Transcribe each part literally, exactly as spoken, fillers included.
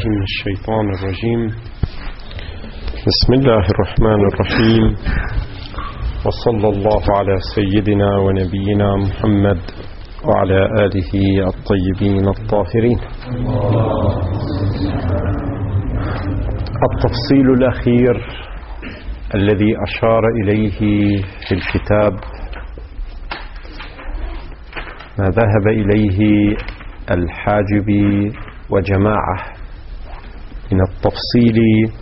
من الشيطان الرجيم. بسم الله الرحمن الرحيم، وصلى الله على سيدنا ونبينا محمد وعلى آله الطيبين الطاهرين. التفصيل الأخير الذي أشار إليه في الكتاب ما ذهب إليه الحاجبي وجماعة من التفصيل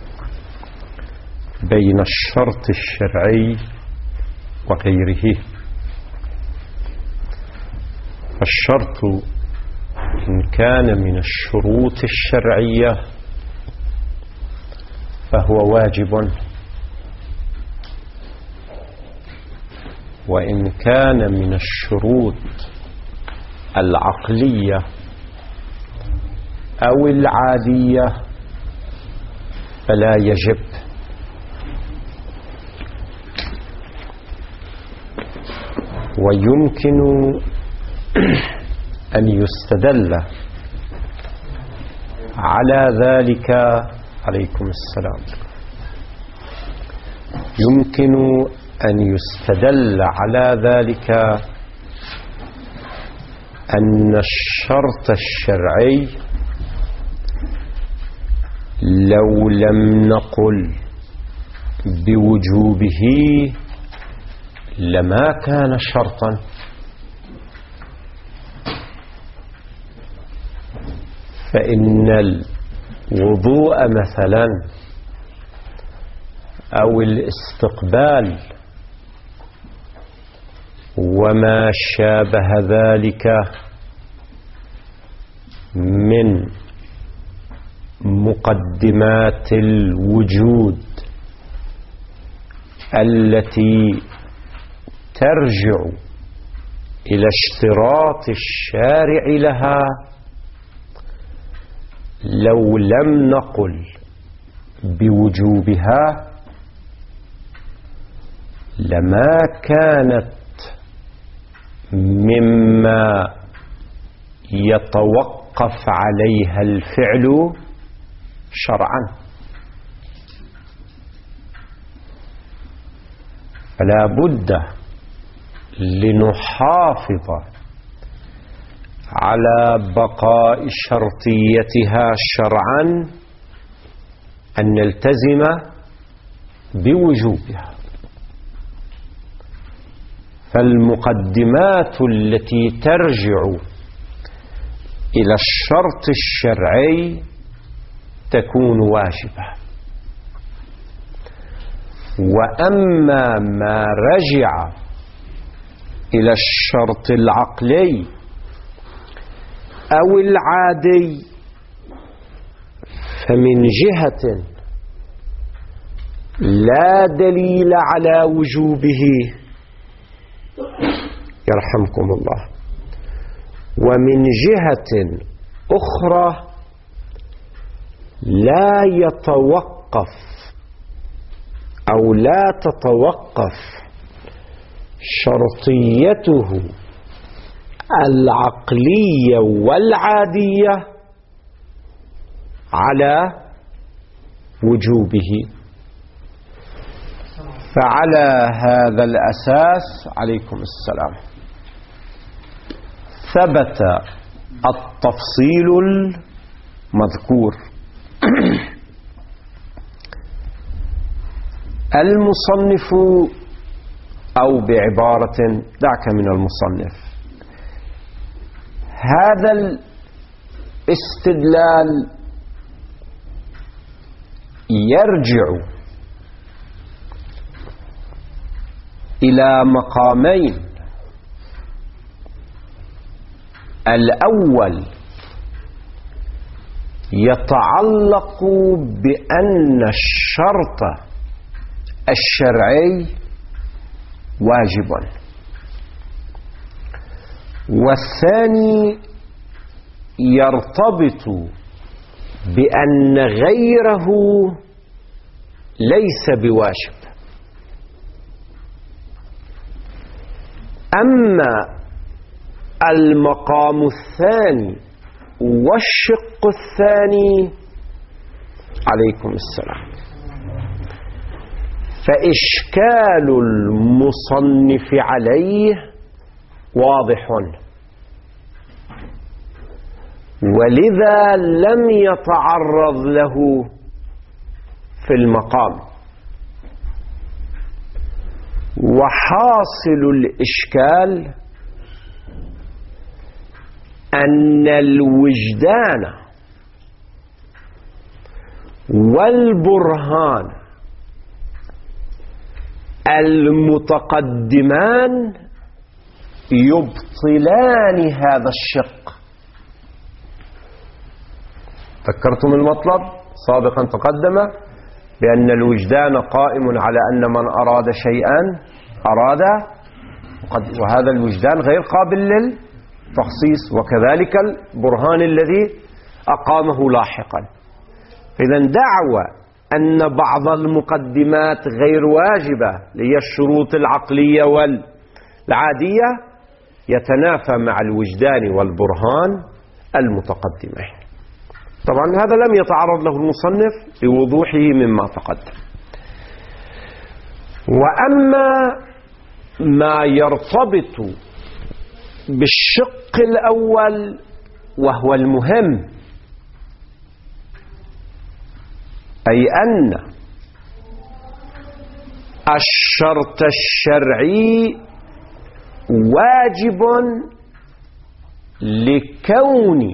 بين الشرط الشرعي وغيره. الشرط إن كان من الشروط الشرعية فهو واجب، وإن كان من الشروط العقلية أو العادية فلا يجب. ويمكن أن يستدل على ذلك عليكم السلام يمكن أن يستدل على ذلك أن الشرط الشرعي لو لم نقل بوجوبه لما كان شرطا. فإن الوضوء مثلا أو الاستقبال وما شابه ذلك من مقدمات الوجود التي ترجع إلى اشتراط الشارع لها، لو لم نقل بوجوبها لما كانت مما يتوقف عليها الفعل شرعا. فلا بد لنحافظ على بقاء شرطيتها شرعا أن نلتزم بوجوبها. فالمقدمات التي ترجع إلى الشرط الشرعي تكون واجبة، وأما ما رجع إلى الشرط العقلي أو العادي فمن جهة لا دليل على وجوبه يرحمكم الله، ومن جهة أخرى لا يتوقف أو لا تتوقف شرطيته العقلية والعادية على وجوبه. فعلى هذا الأساس عليكم السلام ثبت التفصيل المذكور. المصنف أو بعبارة دعك من المصنف، هذا الاستدلال يرجع إلى مقامين. الأول يتعلق بأن الشرط الشرعي واجب، والثاني يرتبط بأن غيره ليس بواجب. أما المقام الثاني والشق الثاني عليكم السلام. فإشكال المصنف عليه واضح، ولذا لم يتعرض له في المقام. وحاصل الإشكال أن الوجدان والبرهان المتقدمان يبطلان هذا الشق. ذكرتم المطلب سابقا تقدم بأن الوجدان قائم على أن من أراد شيئا أراد، وهذا الوجدان غير قابل للتخصيص، وكذلك البرهان الذي أقامه لاحقا. إذن دعوى أن بعض المقدمات غير واجبة لهي الشروط العقلية والعادية يتنافى مع الوجدان والبرهان المتقدمين. طبعا هذا لم يتعرض له المصنف لوضوحه مما تقدم. وأما ما يرتبط بالشق الأول وهو المهم، أي أن الشرط الشرعي واجب لكون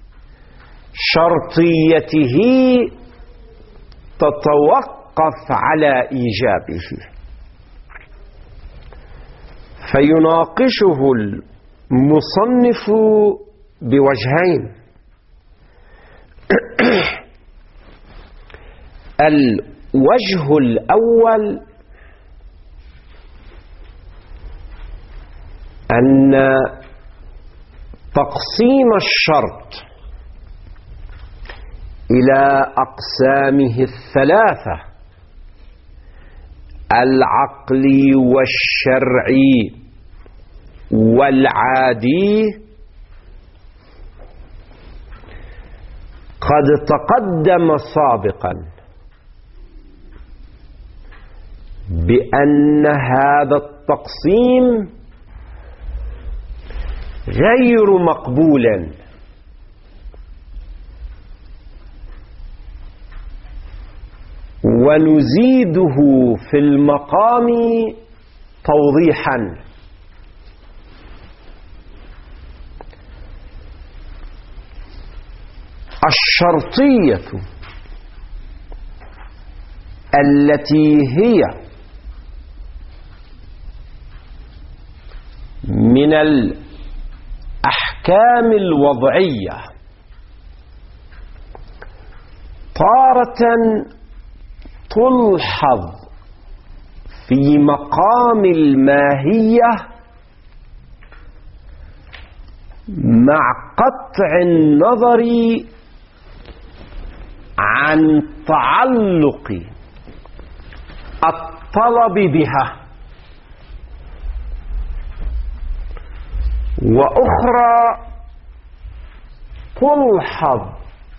شرطيته تتوقف على إيجابه، فيناقشه المصنف بوجهين. الوجه الأول أن تقسيم الشرط إلى أقسامه الثلاثة العقلي والشرعي والعادي قد تقدم سابقا بأن هذا التقسيم غير مقبول، ونزيده في المقام توضيحا. الشرطية التي هي من الأحكام الوضعية تارة تلحظ في مقام الماهية مع قطع النظر عن تعلق الطلب بها، وأخرى تلحظ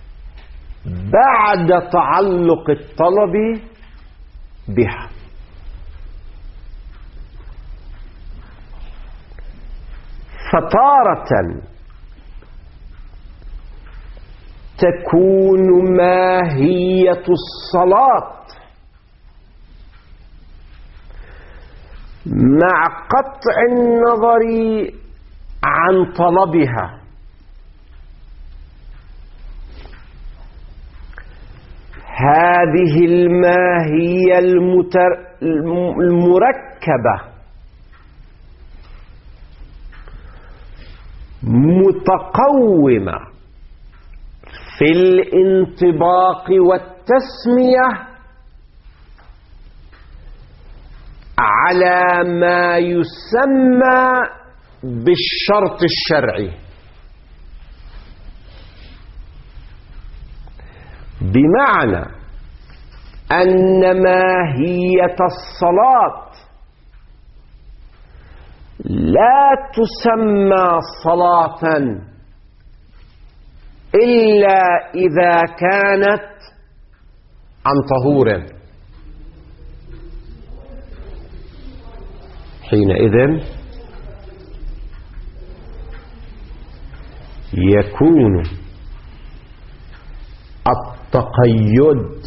بعد تعلق الطلب بها. فتارة تكون ماهية الصلاة مع قطع النظر عن طلبها، هذه الماهية المركبة متقومة في الانطباق والتسمية على ما يسمى بالشرط الشرعي، بمعنى أن ماهية الصلاة لا تسمى صلاة إلا إذا كانت عن طهور، حينئذ يكون التقيد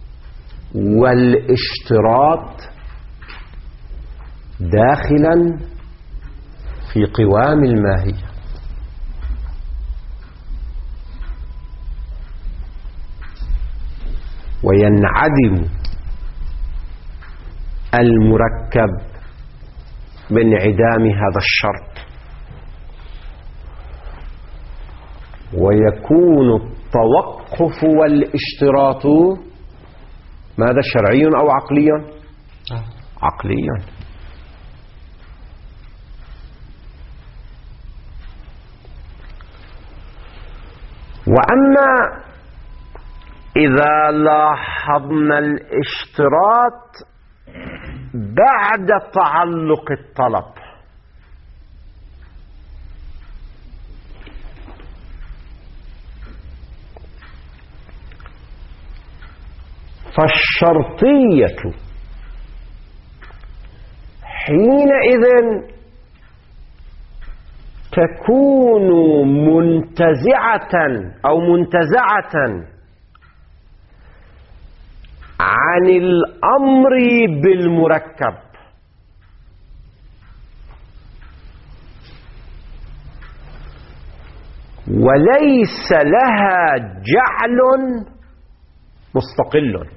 والاشتراط داخلا في قوام الماهية. وينعدم المركب بانعدام هذا الشرط، ويكون التوقف والاشتراط ماذا، شرعي أو عقلي؟ عقلي. وأما إذا لاحظنا الاشتراط بعد تعلق الطلب، فالشرطية حينئذ تكون منتزعة أو منتزعة عن الأمر بالمركب، وليس لها جعل مستقل.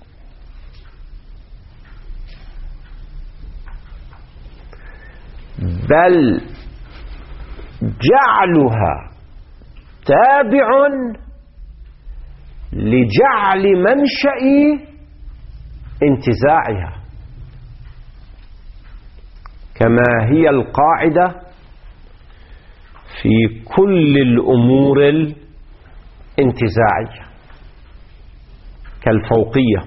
بل جعلها تابع لجعل منشأ انتزاعها، كما هي القاعدة في كل الأمور الانتزاعية كالفوقية،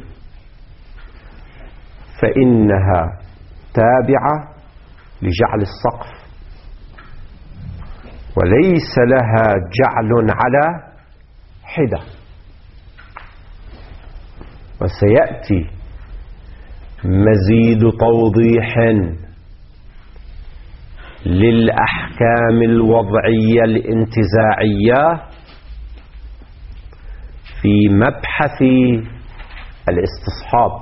فإنها تابعة لجعل السقف، وليس لها جعل على حدة. وسيأتي مزيد توضيح للأحكام الوضعية الانتزاعية في مبحث الاستصحاب،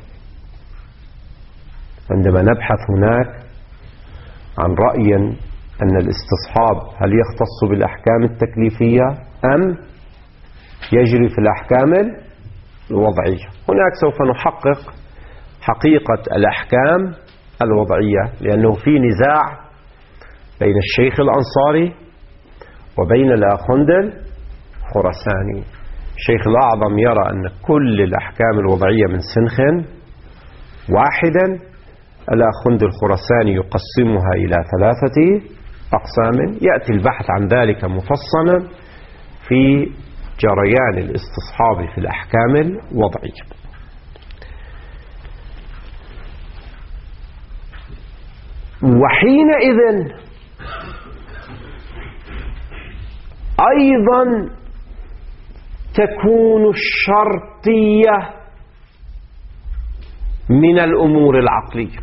عندما نبحث هناك عن رأي أن الاستصحاب هل يختص بالأحكام التكليفية أم يجري في الأحكام الوضعية. هناك سوف نحقق حقيقة الأحكام الوضعية، لأنه في نزاع بين الشيخ الأنصاري وبين الآخوند الخراساني. الشيخ الأعظم يرى أن كل الأحكام الوضعية من سنخ واحدا، الآخوند الخراساني يقسمها إلى ثلاثة أقسام. يأتي البحث عن ذلك مفصلا في جريان الاستصحاب في الأحكام الوضعية. وحينئذ أيضا تكون الشرطية من الأمور العقلية،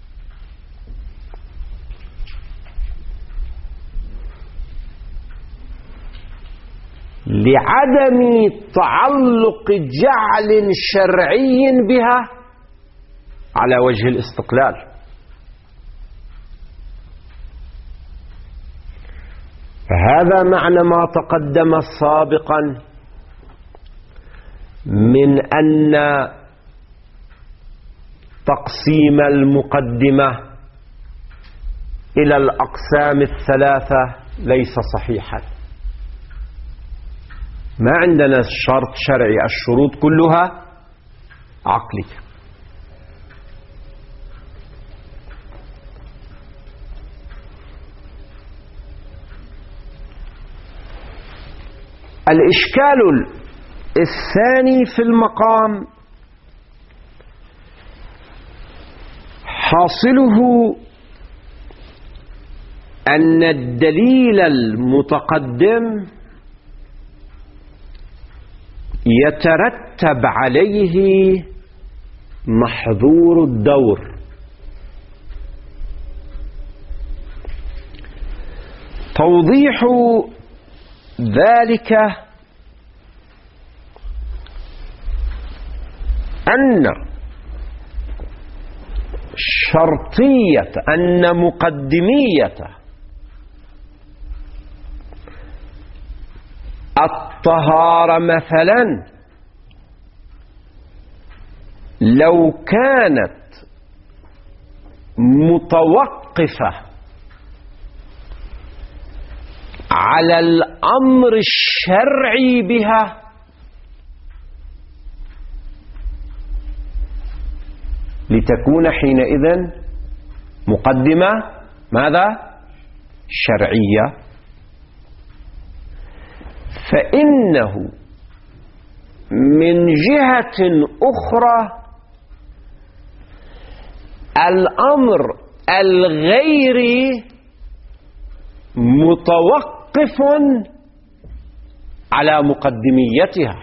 لعدم تعلق جعل شرعي بها على وجه الاستقلال. فهذا معنى ما تقدم سابقا من أن تقسيم المقدمة إلى الأقسام الثلاثة ليس صحيحا. ما عندنا شرط شرعي، الشروط كلها عقلية. الإشكال الثاني في المقام حاصله أن الدليل المتقدم يترتب عليه محظور الدور. توضيح ذلك أن شرطية أن مقدمية الطهارة مثلا لو كانت متوقفة على الأمر الشرعي بها لتكون حينئذ مقدمة ماذا؟ شرعية، فإنه من جهة أخرى الأمر الغيري متوقف على مقدميتها.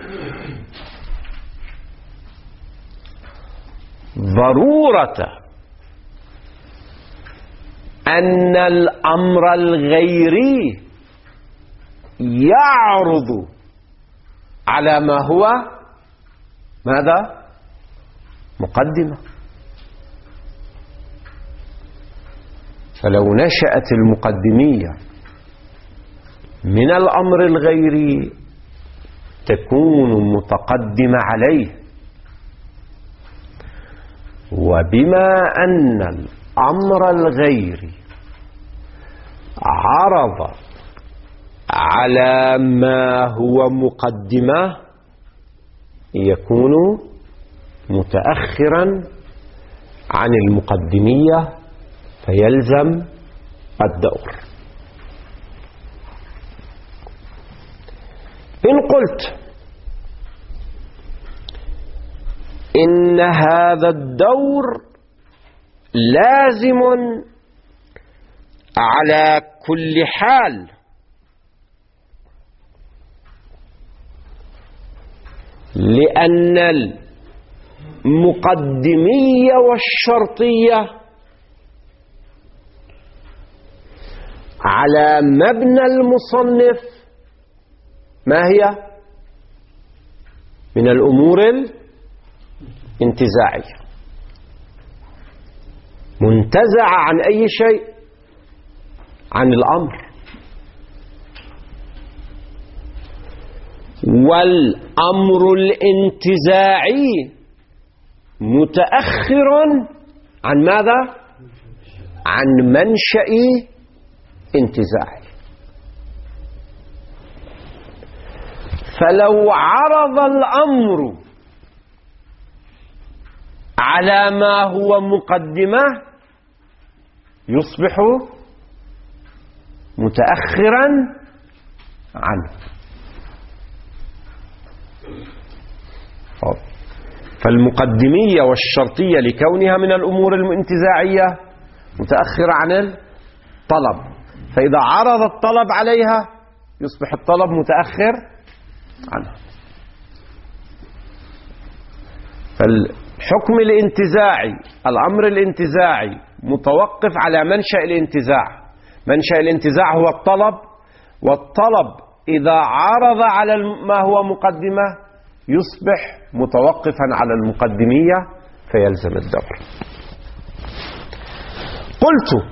ضرورة أن الأمر الغيري يعرض على ما هو ماذا؟ مقدمة. فلو نشأت المقدمية من الأمر الغيري تكون متقدمة عليه، وبما أن الأمر الغيري عرض على ما هو مقدمة يكون متأخرا عن المقدمية فيلزم الدور. إن قلت إن هذا الدور لازم على كل حال لأن المقدمية والشرطية على مبنى المصنف ما هي؟ من الأمور الانتزاعية، منتزعة عن أي شيء؟ عن الأمر. والأمر الانتزاعي متأخر عن ماذا؟ عن منشأ انتزاعي. فلو عرض الأمر على ما هو مقدمة يصبح متأخرا عنه. فالمقدمية والشرطية لكونها من الأمور الانتزاعية متأخرة عن الطلب، فإذا عرض الطلب عليها يصبح الطلب متأخر عنه. فالحكم الانتزاعي، الأمر الانتزاعي متوقف على منشأ الانتزاع. منشأ الانتزاع هو الطلب، والطلب إذا عرض على ما هو مقدمة يصبح متوقفا على المقدمية فيلزم الدور. قلت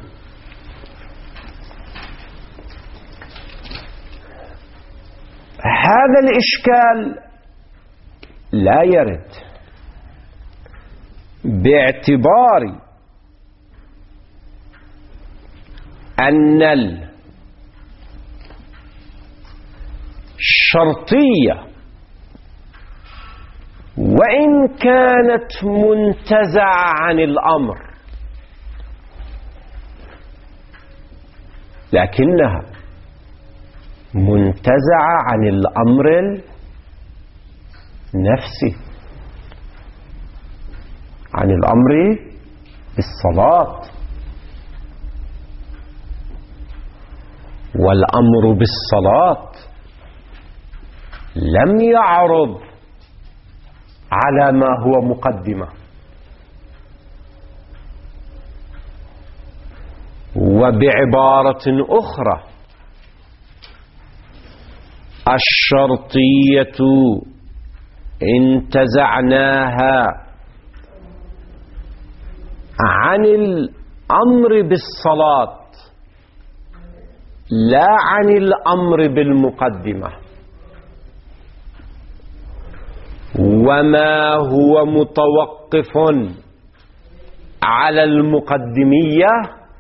هذا الإشكال لا يرد باعتبار أن الشرطية وإن كانت منتزعة عن الأمر لكنها منتزعة عن الأمر النفسي، عن الأمر بالصلاة. والأمر بالصلاة لم يعرض على ما هو مقدمة. وبعبارة أخرى، الشرطية انتزعناها عن الأمر بالصلاة لا عن الأمر بالمقدمة. وما هو متوقف على المقدمية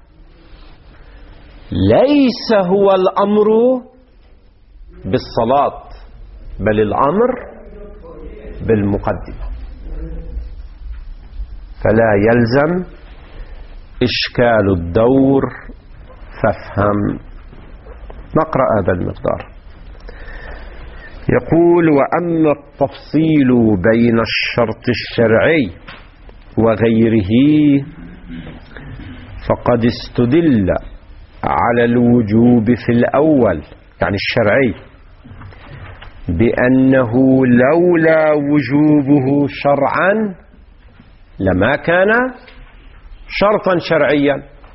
ليس هو الأمر بالصلاة بل الأمر بالمقدمة. فلا يلزم إشكال الدور فافهم. نقرأ هذا المقدار. يقول: وأما التفصيل بين الشرط الشرعي وغيره فقد استدل على الوجوب في الأول يعني الشرعي بأنه لولا وجوبه شرعا لما كان شرطا شرعيا،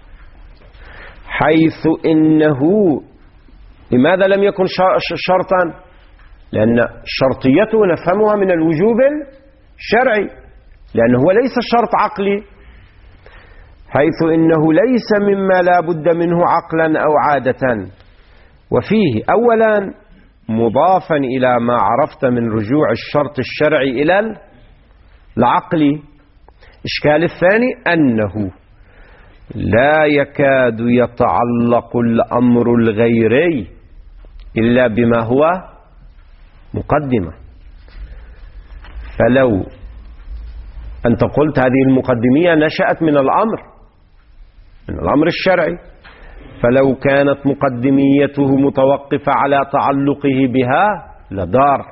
حيث إنه لماذا لم يكن شرطا؟ لأن شرطيته نفهمها من الوجوب الشرعي، لأنه هو ليس شرط عقلي، حيث إنه ليس مما لا بد منه عقلا أو عادة. وفيه أولا مضافا إلى ما عرفت من رجوع الشرط الشرعي إلى العقل. إشكال الثاني أنه لا يكاد يتعلق الأمر الغيري إلا بما هو مقدمة. فلو أنت قلت هذه المقدمية نشأت من الأمر من الأمر الشرعي، فلو كانت مقدميته متوقفة على تعلقه بها لدار.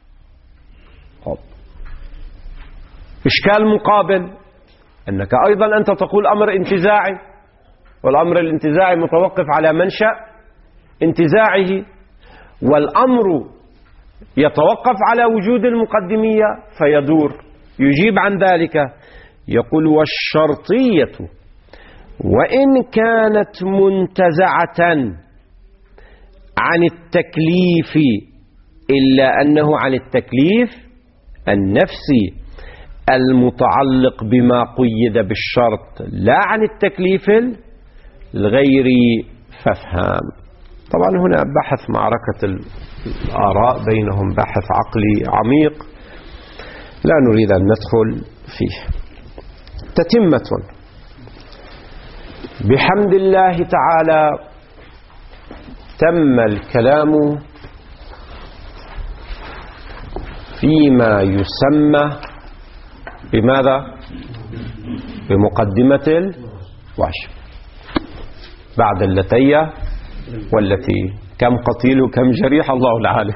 إشكال مقابل أنك أيضا أنت تقول أمر انتزاعي، والأمر الانتزاعي متوقف على منشأ انتزاعه، والأمر يتوقف على وجود المقدمية فيدور. يجيب عن ذلك يقول: والشرطية وإن كانت منتزعة عن التكليف إلا أنه عن التكليف النفسي المتعلق بما قيد بالشرط لا عن التكليف الغيري فافهم. طبعا هنا بحث معركة الآراء بينهم بحث عقلي عميق لا نريد أن ندخل فيه. تتمة بحمد الله تعالى تم الكلام فيما يسمى بماذا؟ بمقدمة الوحش بعد اللتية والتي كم قتيل وكم جريح الله العالم.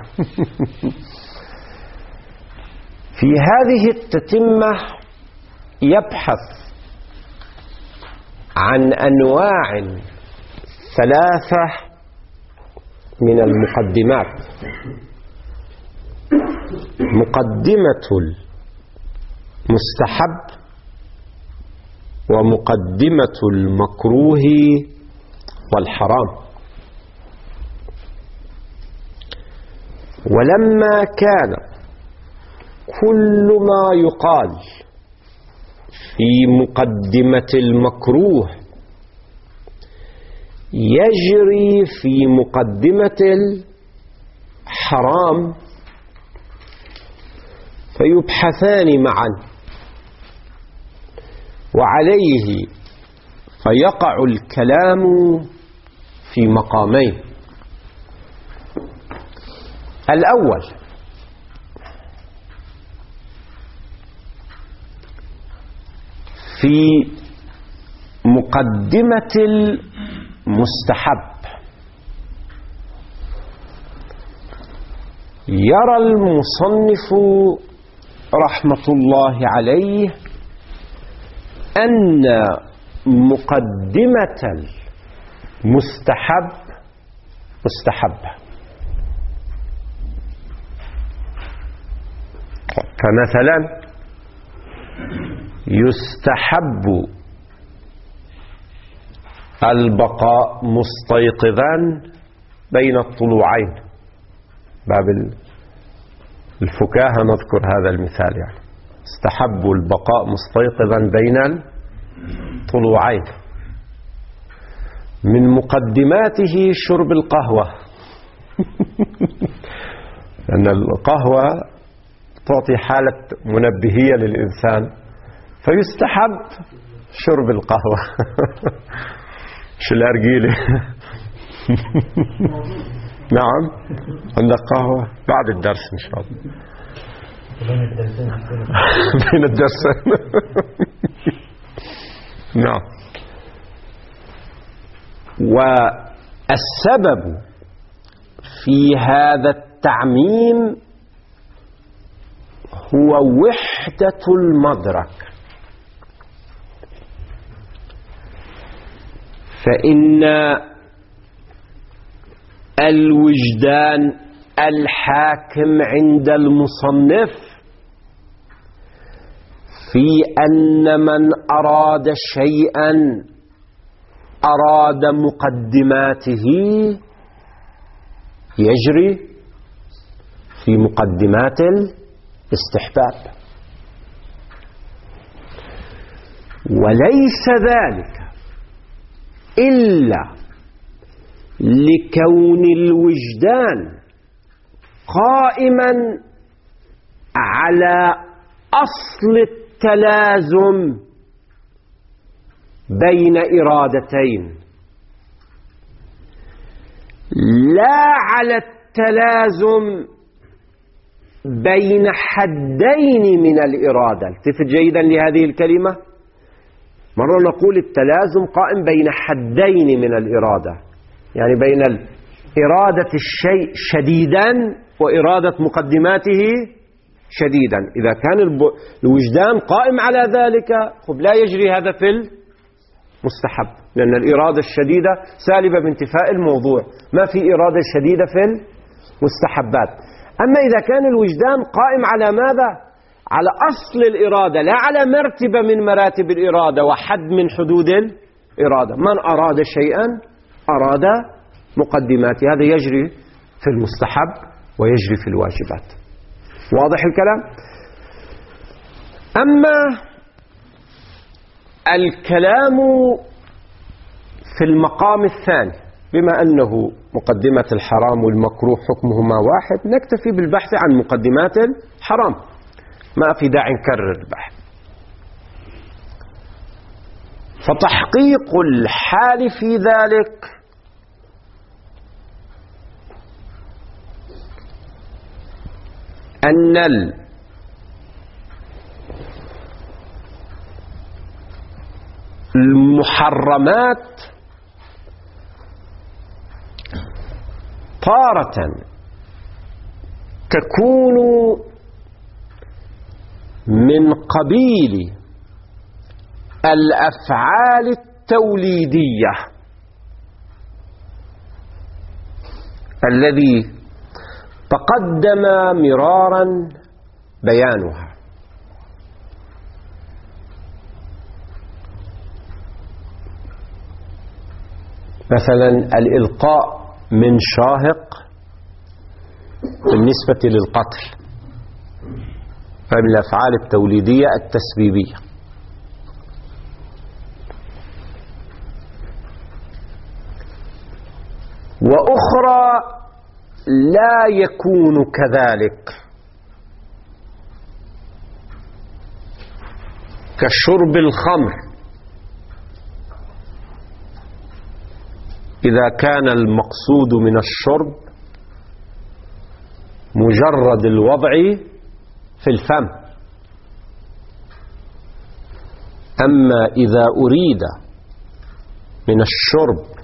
في هذه التتمة يبحث عن أنواع ثلاثة من المقدمات: مقدمة المستحب، ومقدمة المكروه والحرام. ولما كان كل ما يقال في مقدمة المكروه يجري في مقدمة الحرام فيبحثان معا، وعليه فيقع الكلام في مقامين. الأول في مقدمة المستحب يرى المصنف رحمة الله عليه أن مقدمة المستحب مستحبة، فمثلا يستحب البقاء مستيقظا بين الطلوعين، باب الفكاهة نذكر هذا المثال، يعني استحب البقاء مستيقظا بين الطلوعين. من مقدماته شرب القهوة لأن القهوة تعطي حالة منبهية للإنسان، فيستحب شرب القهوة شو الأرجيلة نعم، عندك قهوة بعد الدرس إن شاء الله بين الدرسين نعم. والسبب في هذا التعميم هو وحدة المدرك، فإن الوجدان الحاكم عند المصنف في أن من أراد شيئا أراد مقدماته يجري في مقدمات الاستحباب، وليس ذلك إلا لكون الوجدان قائما على أصل التلازم بين إرادتين، لا على التلازم بين حدين من الإرادة. التفت جيدا لهذه الكلمة، مرة نقول التلازم قائم بين حدين من الإرادة، يعني بين إرادة الشيء شديدا وإرادة مقدماته شديدا. إذا كان الوجدان قائم على ذلك لا يجري هذا في المستحب، لأن الإرادة الشديدة سالبة بانتفاء الموضوع، ما في إرادة شديدة في المستحبات. أما إذا كان الوجدان قائم على ماذا؟ على أصل الإرادة، لا على مرتبة من مراتب الإرادة وحد من حدود الإرادة. من أراد شيئا أراد مقدماته، هذا يجري في المستحب ويجري في الواجبات. واضح الكلام؟ أما الكلام في المقام الثاني، بما أنه مقدمة الحرام والمكروه حكمهما واحد، نكتفي بالبحث عن مقدمات الحرام، ما في داعي نكرر البحث. فتحقيق الحال في ذلك أن المحرمات تارة تكون من قبيل الأفعال التوليدية الذي تقدم مرارا بيانها، مثلا الإلقاء من شاهق بالنسبة للقتل فمن الأفعال التوليدية التسبيبية. وأخرى لا يكون كذلك، كشرب الخمر إذا كان المقصود من الشرب مجرد الوضع في الفم. أما إذا أريد من الشرب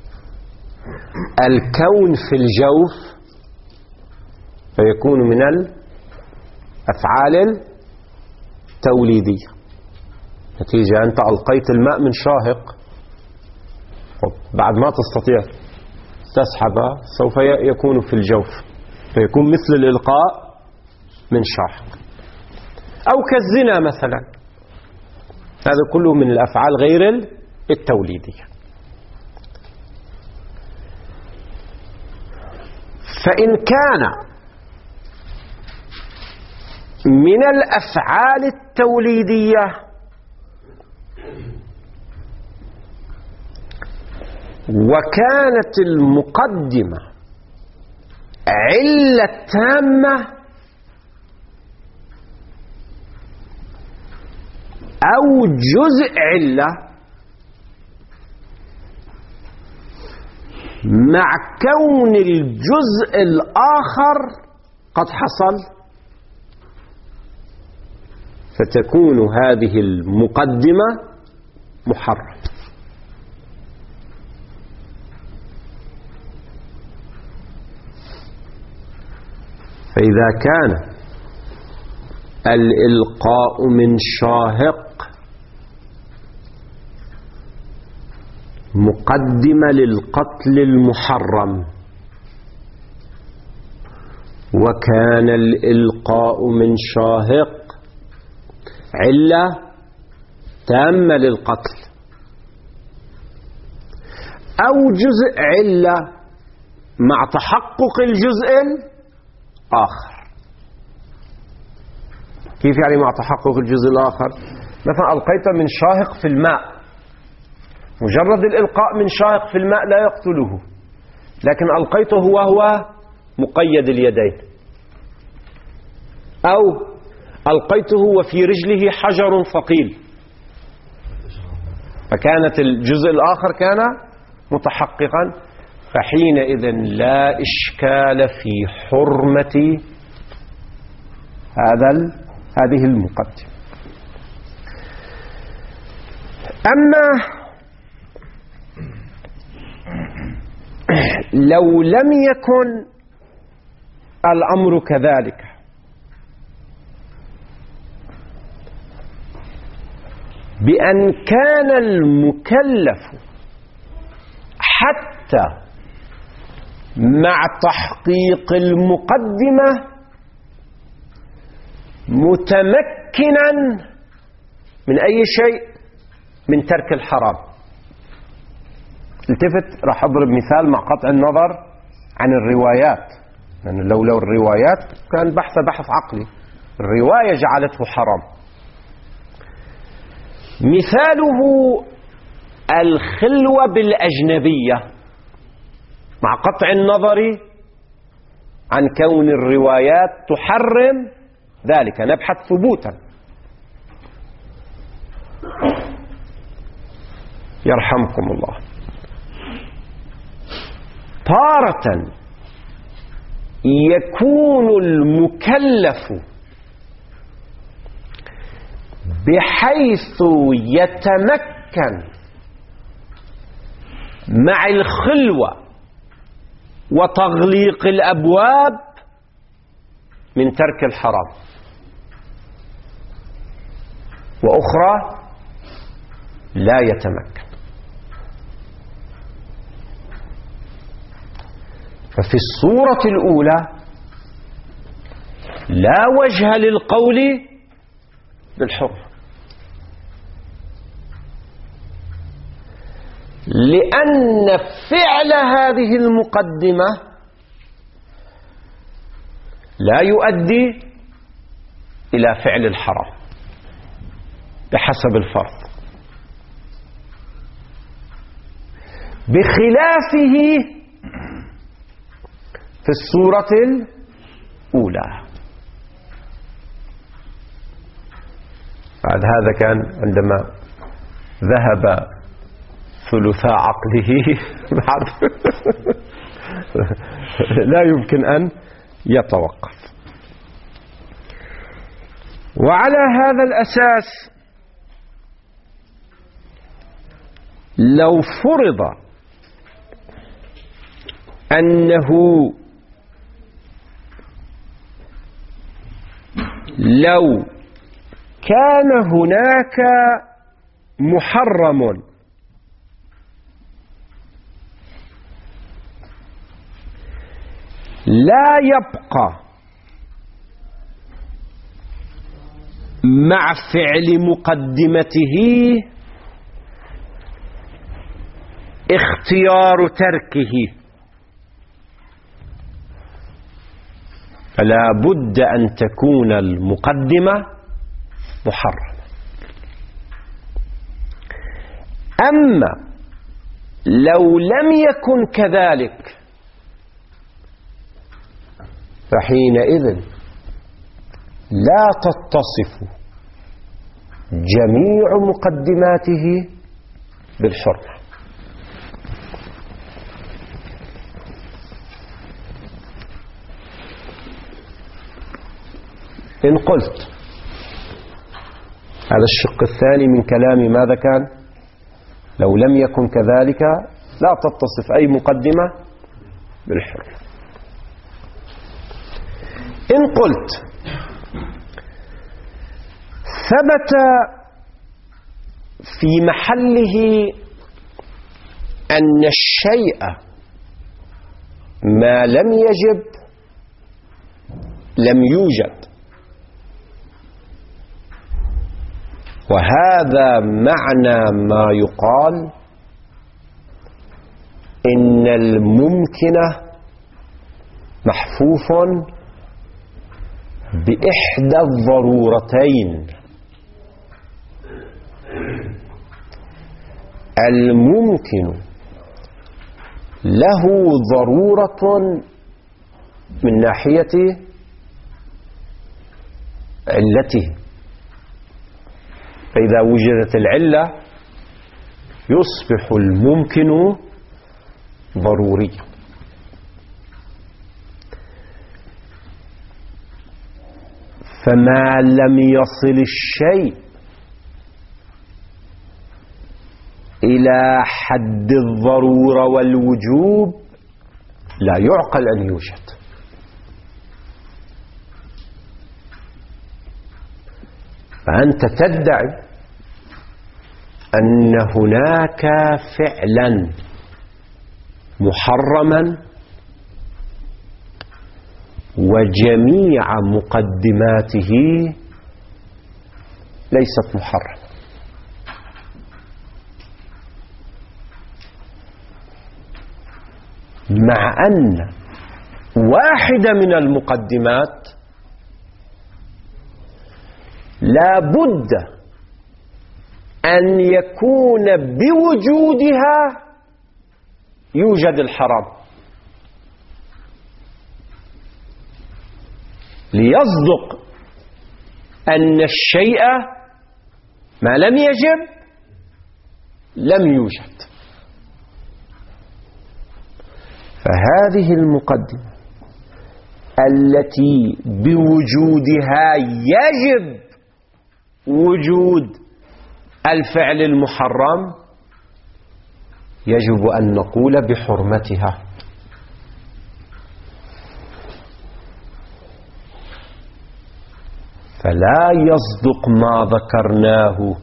الكون في الجوف فيكون من الأفعال التوليدية. نتيجة أنت ألقيت الماء من شاهق، بعد ما تستطيع تسحبه سوف يكون في الجوف، فيكون مثل الإلقاء من شاهق. أو كالزنا مثلا، هذا كله من الأفعال غير التوليدية. فإن كان من الأفعال التوليدية وكانت المقدمة علة تامة أو جزء علة مع كون الجزء الآخر قد حصل، فتكون هذه المقدمة محرمة. فإذا كان الإلقاء من شاهق مقدمة للقتل المحرم، وكان الإلقاء من شاهق علة تامة للقتل أو جزء علة مع تحقق الجزء الآخر. كيف يعني مع تحقق الجزء الآخر؟ مثلا ألقيت من شاهق في الماء، مجرد الإلقاء من شاهق في الماء لا يقتله، لكن ألقيته وهو مقيد اليدين، أو ألقيته وفي رجله حجر ثقيل، فكانت الجزء الآخر كان متحققا، فحينئذ لا إشكال في حرمة هذا هذه المقدمة. أما لو لم يكن الأمر كذلك، بأن كان المكلف حتى مع تحقيق المقدمة متمكنا من أي شيء من ترك الحرام. التفت راح أضرب مثال مع قطع النظر عن الروايات، لأن يعني لو لو الروايات كان بحث بحث عقلي، الرواية جعلته حرام. مثاله الخلوة بالأجنبية مع قطع النظر عن كون الروايات تحرم ذلك، نبحث ثبوتا. يرحمكم الله. تارة يكون المكلف بحيث يتمكن مع الخلوة وتغليق الأبواب من ترك الحرام، وأخرى لا يتمكن. ففي الصورة الأولى لا وجه للقول بالحر، لأن فعل هذه المقدمة لا يؤدي إلى فعل الحرام بحسب الفرض، بخلافه في الصورة الأولى. بعد هذا كان عندما ذهب ثلثاء عقله بعد لا يمكن أن يتوقف. وعلى هذا الأساس لو فرض أنه لو كان هناك محرم لا يبقى مع فعل مقدمته اختيار تركه، فلا بد أن تكون المقدمة محرمة. أما لو لم يكن كذلك فحينئذ لا تتصف جميع مقدماته بالحرمة. إن قلت هذا الشق الثاني من كلامي ماذا كان؟ لو لم يكن كذلك لا تتصف أي مقدمة بالحرمة. إن قلت ثبت في محله أن الشيء ما لم يجب لم يوجد، وهذا معنى ما يقال إن الممكن محفوف بإحدى الضرورتين. الممكن له ضرورة من ناحية علته، فإذا وجدت العلة يصبح الممكن ضروريا. فما لم يصل الشيء إلى حد الضرورة والوجوب لا يعقل أن يوجد. فأنت تدعي أن هناك فعلا محرما وجميع مقدماته ليست محرمة، مع أن واحدة من المقدمات لا بد أن يكون بوجودها يوجد الحرام، ليصدق أن الشيء ما لم يجب لم يوجد. فهذه المقدمة التي بوجودها يجب وجود الفعل المحرم يجب أن نقول بحرمتها. فلا يصدق ما ذكرناه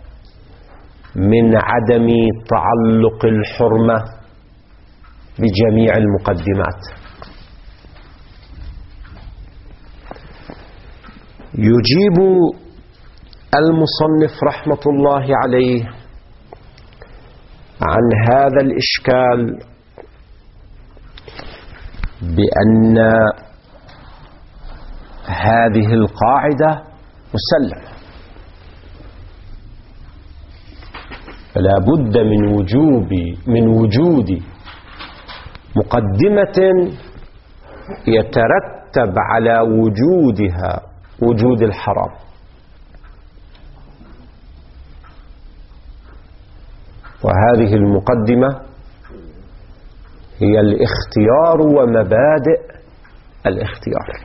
من عدم تعلق الحرمة بجميع المقدمات. يجيب المصنف رحمة الله عليه عن هذا الإشكال بأن هذه القاعدة مسلمة، فلا بد من وجوب من وجود مقدمة يترتب على وجودها وجود الحرام. وهذه المقدمة هي الاختيار ومبادئ الاختيار.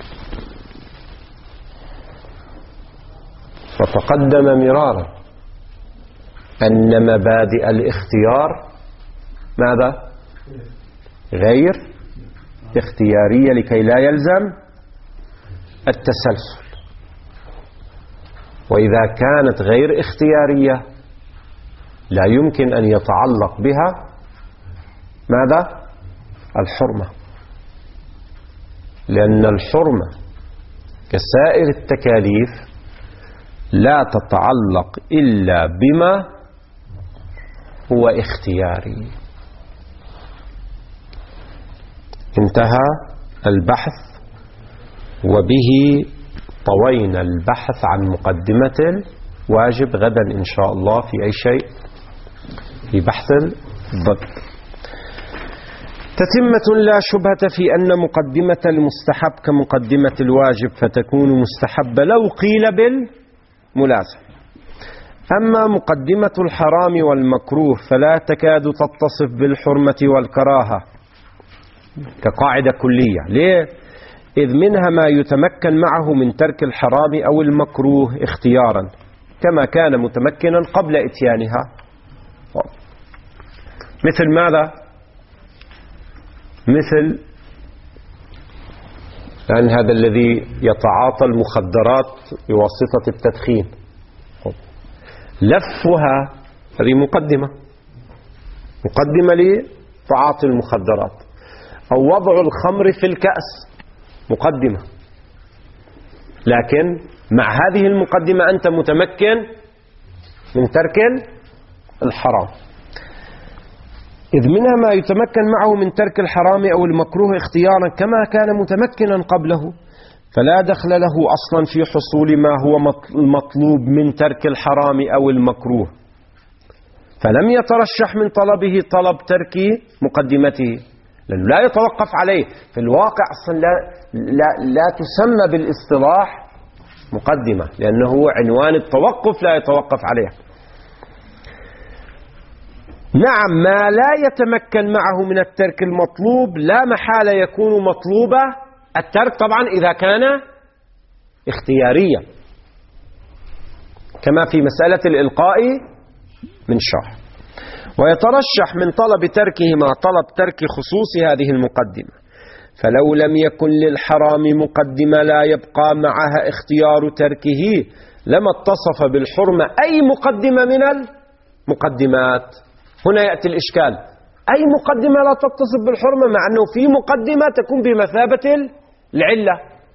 وتقدم مرارا أن مبادئ الاختيار ماذا؟ غير اختيارية لكي لا يلزم التسلسل، وإذا كانت غير اختيارية لا يمكن أن يتعلق بها ماذا؟ الحرمة، لأن الحرمة كسائر التكاليف لا تتعلق إلا بما هو اختياري. انتهى البحث، وبه طوينا البحث عن مقدمة الواجب. غدا إن شاء الله في أي شيء في بحث الضد. تتمة لا شبهة في أن مقدمة المستحب كمقدمة الواجب، فتكون مستحبة لو قيل بالملازم. أما مقدمة الحرام والمكروه فلا تكاد تتصف بالحرمة والكراهة كقاعدة كلية. ليه؟ إذ منها ما يتمكن معه من ترك الحرام أو المكروه اختيارا كما كان متمكنا قبل إتيانها. مثل ماذا؟ مثل لأن هذا الذي يتعاطى المخدرات بواسطة التدخين، لفها هذه مقدمة مقدمة لتعاطي المخدرات، أو وضع الخمر في الكأس مقدمة. لكن مع هذه المقدمة أنت متمكن من ترك الحرام، إذ منها ما يتمكن معه من ترك الحرام أو المكروه اختيارا كما كان متمكنا قبله، فلا دخل له أصلا في حصول ما هو المطلوب من ترك الحرام أو المكروه، فلم يترشح من طلبه طلب ترك مقدمته، لأنه لا يتوقف عليه. في الواقع أصلا لا, لا, لا تسمى بالاصطلاح مقدمة، لأنه عنوان التوقف لا يتوقف عليه. نعم، ما لا يتمكن معه من الترك المطلوب لا محالة يكون مطلوبا الترك، طبعا إذا كان اختياريا، كما في مسألة الإلقاء من شح. ويترشح من طلب تركه ما طلب ترك خصوص هذه المقدمة، فلو لم يكن للحرام مقدمة لا يبقى معها اختيار تركه لما اتصف بالحرمة أي مقدمة من المقدمات. هنا يأتي الإشكال، أي مقدمة لا تتصف بالحرمة، مع أنه في مقدمة تكون بمثابة العلة.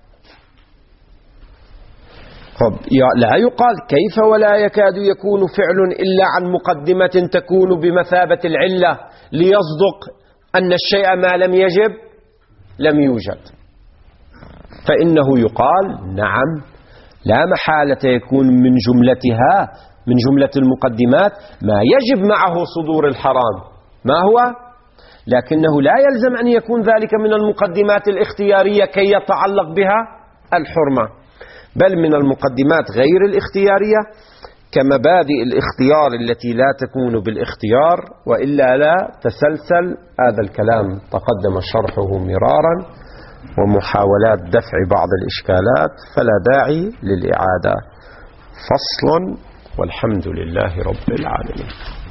لا يقال كيف ولا يكاد يكون فعل إلا عن مقدمة تكون بمثابة العلة ليصدق أن الشيء ما لم يجب لم يوجد. فإنه يقال نعم، لا محالة يكون من جملتها من جملة المقدمات ما يجب معه صدور الحرام، ما هو؟ لكنه لا يلزم أن يكون ذلك من المقدمات الاختيارية كي يتعلق بها الحرمة، بل من المقدمات غير الاختيارية كمبادئ الاختيار التي لا تكون بالاختيار، وإلا لا تسلسل. هذا الكلام تقدم شرحه مرارا ومحاولات دفع بعض الإشكالات، فلا داعي للإعادة. فصل، والحمد لله رب العالمين.